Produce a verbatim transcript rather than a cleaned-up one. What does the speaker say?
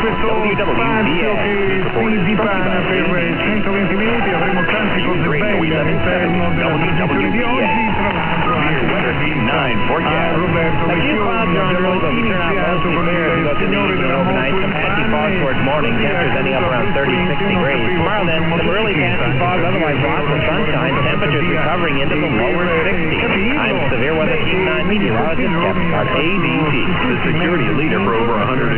questo spazio che si dipana per centoventi minuti, avremo tante cose belle all'interno della trasmissione di oggi, tra l'altro anche a Roberto Vecchioni. Abbiamo iniziato con il signore della moto in morning, temperatures ending up around thirty-six degrees. Tomorrow then, some early patchy fog, otherwise lots of sunshine, temperatures recovering into the lower sixties. I'm Severe Weather Team nine meteorologist Kevin Carter, A B T. The security leader for over one hundred